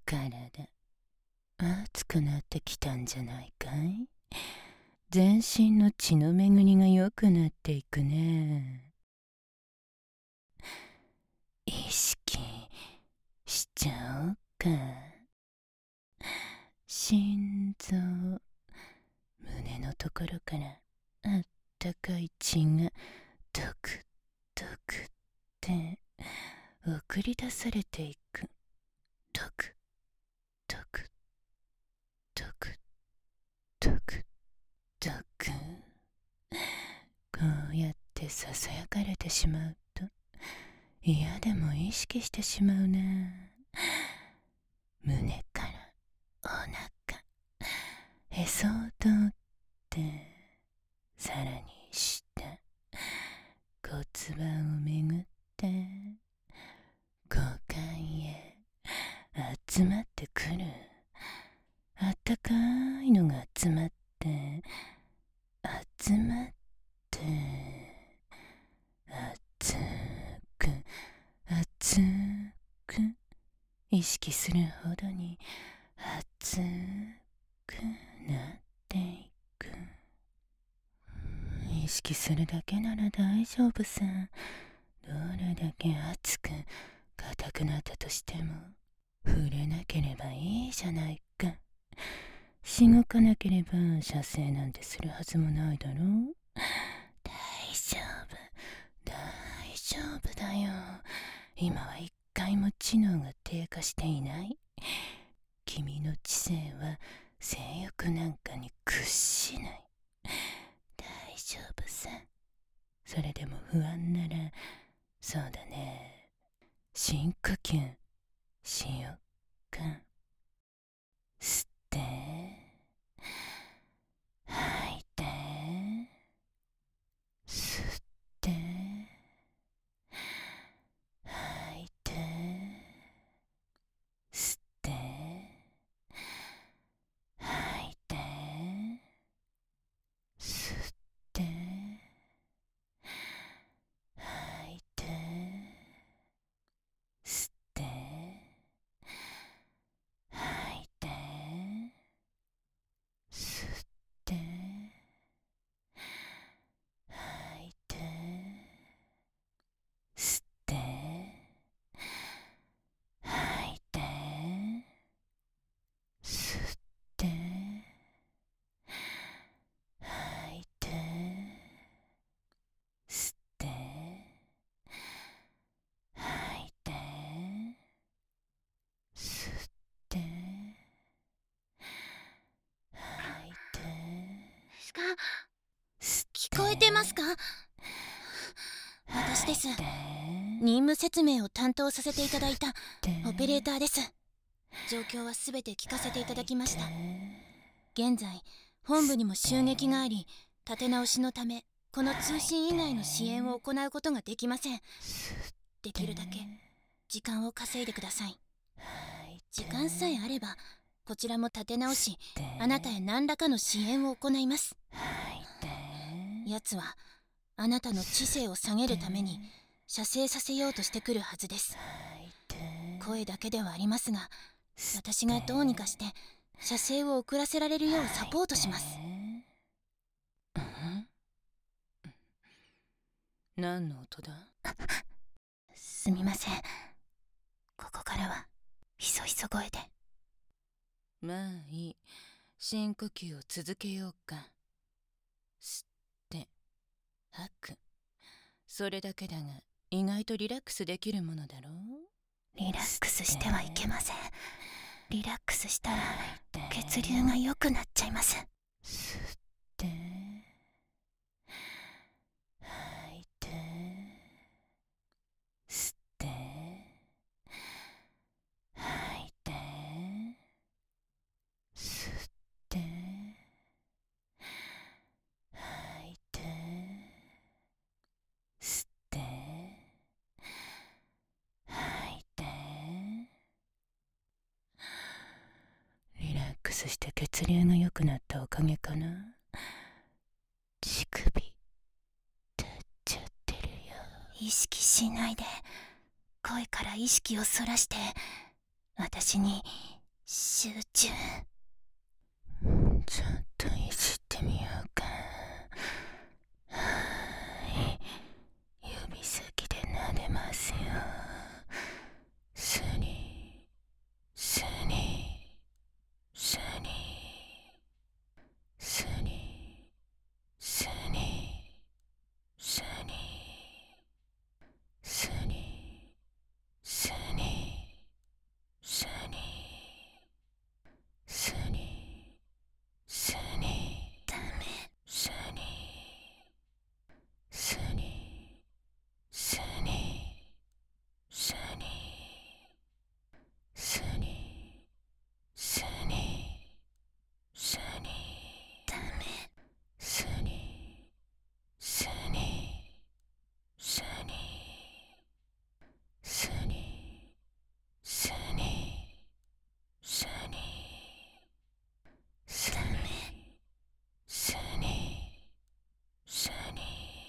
体熱くなってきたんじゃないかい？全身の血の巡りが良くなっていくね。意識しちゃおうか。心臓、胸のところからあったかい血がドクドクって送り出されていく。ドクドクドクドクドク。こうやってささやかれてしまうと嫌でも意識してしまうな。胸からお腹、へそを通ってさらに下、骨盤を巡って股間へ集まってくる。あったかいのが集まって集まって熱く熱く、意識するほどに熱くなっていく。意識するだけなら大丈夫さ。どれだけ熱く硬くなったとしても触れなければいいじゃないか。しごかなければ射精なんてするはずもないだろう。大丈夫大丈夫だよ。今は一回も知能が低下していない。君の知性は性欲なんかに屈しない。大丈夫さ。それでも不安なら、そうだね、深呼吸しよっか。吸って吐いて、吸って吐いて、吸って吐いて、吸って吐いて、吸って吐いて、吸って吐いて、吸って吐いて、吸って吐いて、吸って吐いて、吸って吐いて、 聞こえてますか？私です。任務説明を担当させていただいたオペレーターです。状況は全て聞かせていただきました。現在本部にも襲撃があり、立て直しのためこの通信以外の支援を行うことができません。できるだけ時間を稼いでください。時間さえあればこちらも立て直し、あなたへ何らかの支援を行います。奴はあなたの知性を下げるために射精させようとしてくるはずです。声だけではありますが、私がどうにかして射精を遅らせられるようサポートします。 何の音だ？ すみません。ここからはひそひそ声で。 まあいい。深呼吸を続けようか。吸って吐く。それだけだが意外とリラックスできるものだろう。 リラックスしてはいけません。リラックスしたら血流が良くなっちゃいます。 吸って吐いて、吸って吐いて、吸って吐いて、吸って吐いて。リラックスして血流が良くなったおかげかな。乳首立っちゃってるよ。 意識しないで、声から意識をそらして私に集中。 ちょっといじってみようか。はーい、指先で撫でますよ。スリスリスリスリスリスリスリスリスリスリスリダメ。 スリスリスリスリスリスリスリダメ。 スリスリスリスリスリスリスリスリスリ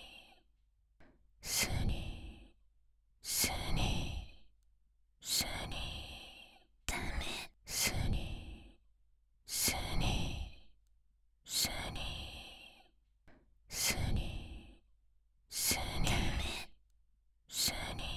スリスリスリダメ。 スリスリスリスリスリスリ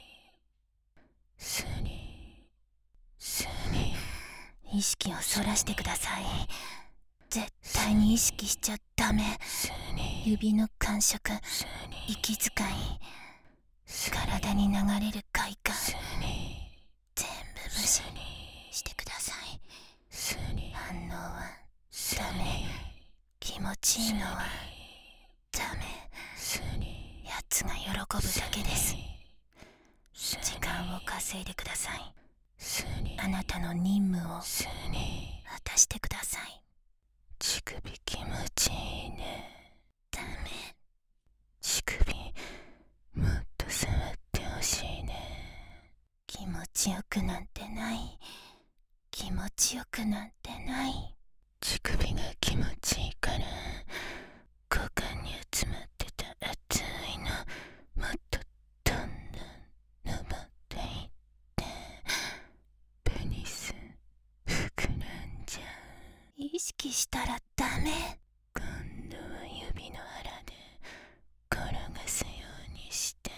スリスリ意識をそらしてください。絶対に意識しちゃダメ。指の感触、息遣い、体に流れる快感、全部無視してください。反応はダメ。気持ちいいのはダメ。奴が喜ぶだけです。時間を稼いでください。あなたの任務を果たしてください。 乳首気持ちいいね。 ダメ。 乳首もっと触ってほしいね。 気持ちよくなんてない。気持ちよくなんてない。 乳首が気持ちいいから股間に集まってた熱いのもっとどんどん登っていってペニス膨らんじゃう。 意識したらダメ。 今度は指の腹で転がすようにして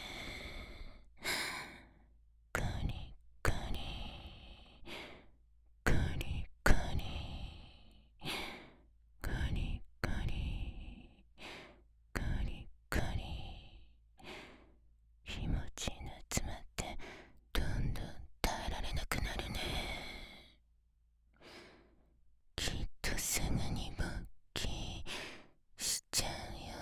コリコリコリコリコリコリコリコリ気持ちいいの集まってどんどん耐えられなくなるね。きっとすぐに勃起しちゃうよ。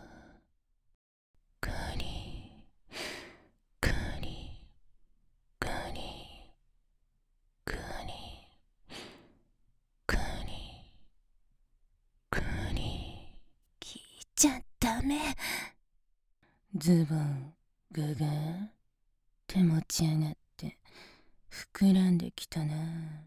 コリコリコリコリコリコリ聞いちゃダメ。 ズボンググーって持ち上がって膨らんできたな。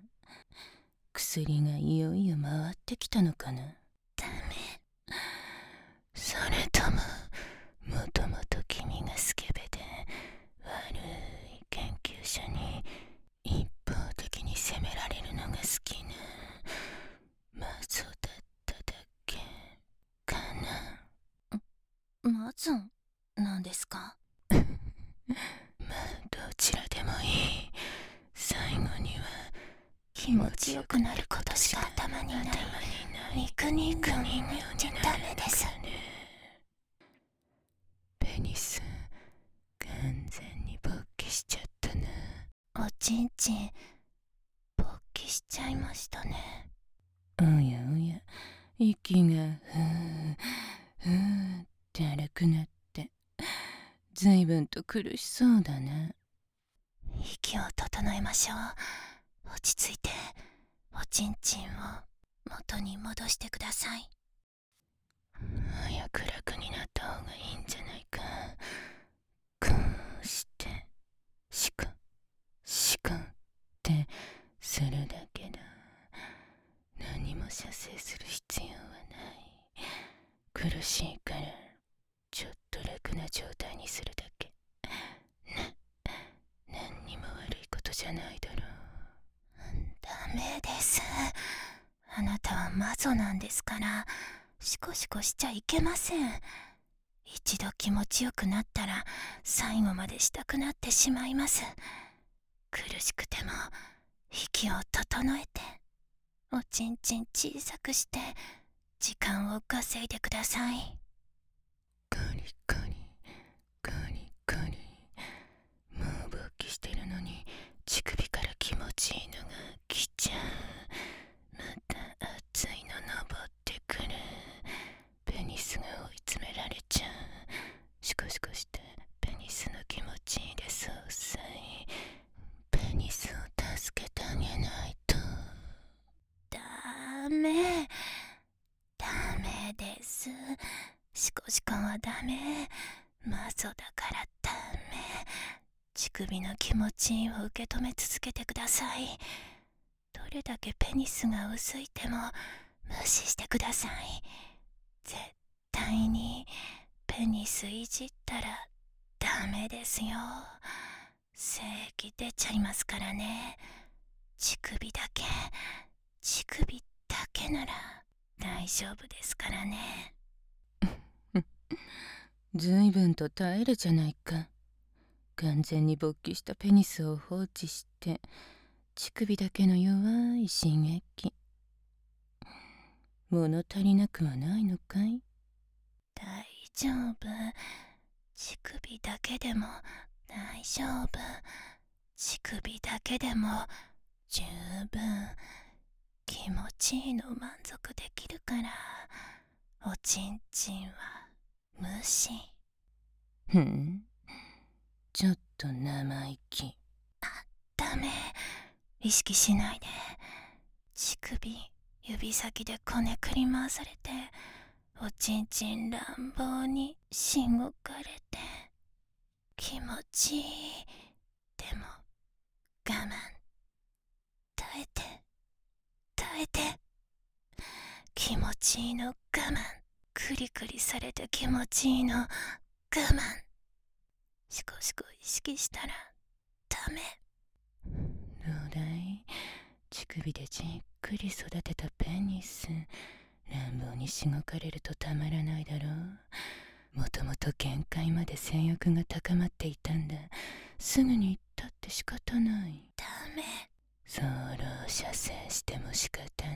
薬がいよいよ回ってきたのかな。 ダメ。 それとももともと君がスケベで悪い研究者に一方的に責められるのが好きなマゾだっただけかな。 マゾンなんですか？ まあどちらでもいい。最後には気持ちよくなることしか頭にない。肉肉になっちゃダメです。 ペニス完全に勃起しちゃったな。 おちんちん勃起しちゃいましたね。 おやおや、息がふーふーって荒くなってずいぶんと苦しそうだな。 息を整えましょう。落ち着いておちんちんを元に戻してください。 早く楽になった方がいいんじゃないか。こうしてシコシコってするだけだ。何も射精する必要はない。苦しいからちょっと楽な状態にするだけ。何にも悪いことじゃないだろう。 ダメです。あなたは魔女なんですから、シコシコしちゃいけません。一度気持ちよくなったら最後までしたくなってしまいます。苦しくても息を整えて、おちんちん小さくして時間を稼いでください。カリカリカリカリ。もう勃起してるのに乳首から気持ちいいのが来ちゃう。また熱いの登ってくる。ペニスが追い詰められちゃう。シコシコしてペニスの気持ちいいで総裁。ペニスを助けてあげないと。ダメです。シコシコはダメ。魔女だからダメ。乳首の気持ちいいを受け止め続けてください。どれだけペニスが薄いても無視してください。絶対にペニスいじったらダメですよ。精液出ちゃいますからね。乳首だけなら大丈夫ですからね。ずいぶんと耐えるじゃないか。完全に勃起したペニスを放置して乳首だけの弱い刺激。物足りなくはないのかい？大丈夫。乳首だけでも大丈夫。乳首だけでも十分気持ちいいの満足できるから、おちんちんは無視。ちょっと生意気。ダメ。意識しないで。乳首指先でこねくり回されて、おちんちん乱暴にしごかれて、気持ちいい。でも我慢。耐えて。気持ちいいの我慢。クリクリされて気持ちいいの我慢。シコシコ意識したらダメ。どうだい？乳首でじっくり育てたペニス、乱暴にしごかれるとたまらないだろう。もともと限界まで性欲が高まっていたんだ。すぐに言ったって仕方ない。ダメ。早漏射精しても仕方ない。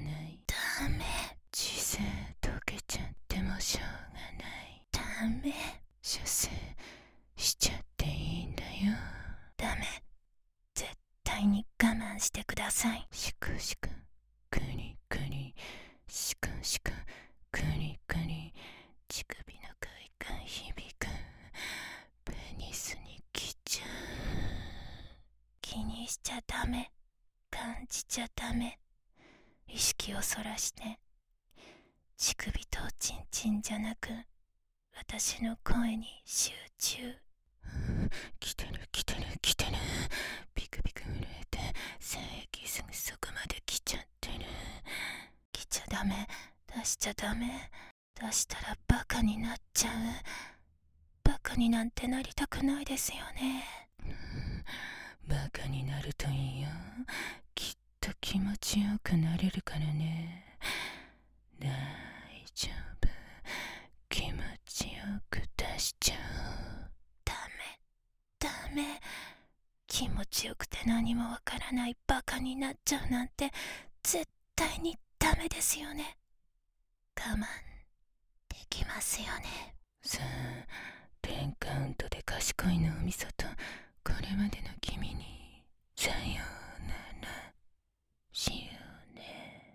ダメ。知性溶けちゃってもしょうがない。ダメ。射精しちゃっていいんだよ。ダメ。絶対に我慢してください。シクシククリクリ、シクシククリクリ。乳首の快感響く。ペニスに来ちゃう。気にしちゃダメ。感じちゃダメ。意識をそらして乳首とおちんちんじゃなく私の声に集中。来てる。ビクビク震えて精液すぐそこまで来ちゃってる。来ちゃダメ。出しちゃダメ。出したらバカになっちゃう。バカになんてなりたくないですよね。バカになるといいよ。きっと気持ちよくなれるからね。大丈夫。気持ちよく出しちゃおう。ダメ。気持ちよくて何もわからないバカになっちゃうなんて絶対にダメですよね。我慢できますよね。さあ、10カウントで賢い脳みそとこれまでの君にさようならしようね。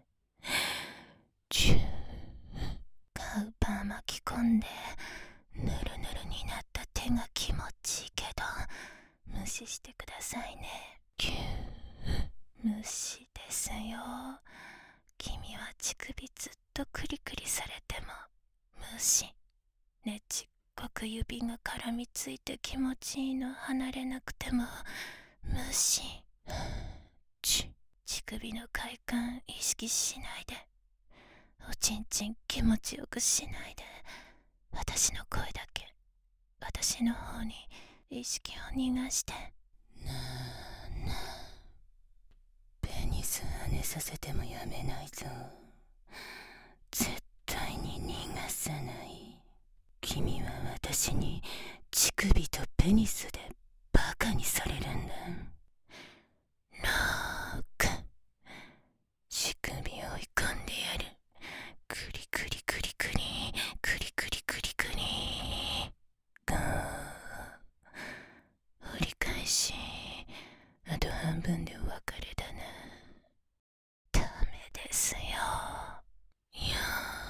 カウパー巻き込んでぬるぬるになった手が気持ちいいけど無視してくださいね。無視ですよ。君は乳首ずっとクリクリされても無視。ねちっこく指が絡みついて気持ちいいの離れなくても無視。乳首の快感意識しないで。おちんちん気持ちよくしないで。私の声だけ私の方に意識を逃がして。なあペニスはねさせてもやめないぞ。絶対に逃がさない。君は私に乳首とペニスでバカにされるんだ。ローク、乳首追い込んでやる。クリクリクリクリクリクリクリクリ。ゴー。折り返し、あと半分でお別れだな。ダメですよ。いや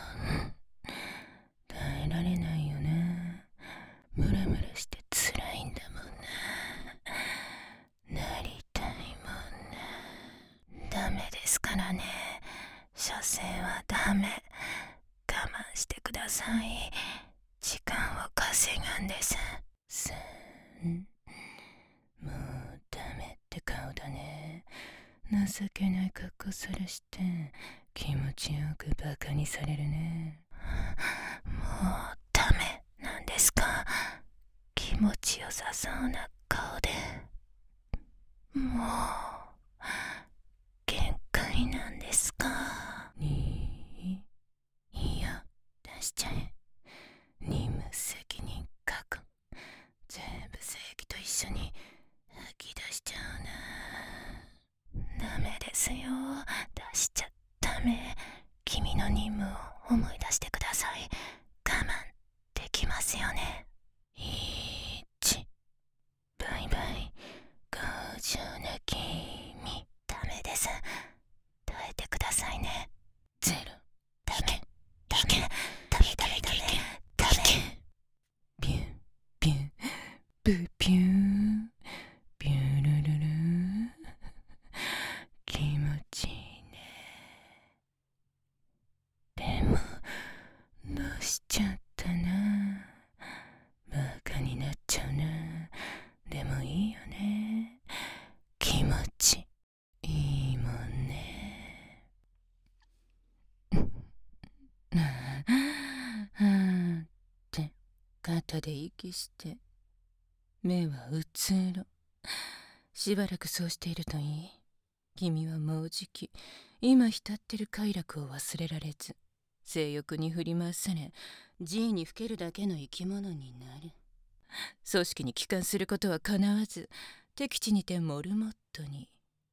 耐えられないよな。ムラムラして辛いんだもんな。なりたいもんな。ダメですからね。所詮はダメ。我慢してください。時間を稼ぐんです。もうダメって顔だね。情けない格好さらして気持ちよくバカにされるね。もうダメなんですか。気持ちよさそうな顔で。もう限界なんですか。いいよ、出しちゃえ。任務責任確。全部正義と一緒に吐き出しちゃうな。ダメですよ。出しちゃダメ。君の任務を思い出してください。我慢できますよね。バイバイ。強情な君。ダメです。耐えてくださいね。ゼロ。ダメ。ダメ。ダメダメダメ。ダメ。ビュンビュンブピュンビュルルル。気持ちいいね。でもどうしちゃったな。バカになっちゃうな。でもいいよね。気持ちいいもんね。はって肩で息して目はうつろ。しばらくそうしているといい。君はもうじき今浸ってる快楽を忘れられず性欲に振り回されGにふけるだけの生き物になる。組織に帰還することはかなわず敵地にてモルモットに。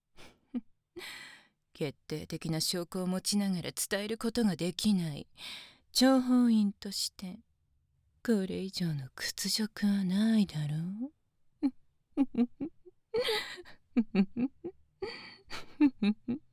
決定的な証拠を持ちながら伝えることができない諜報員としてこれ以上の屈辱はないだろう。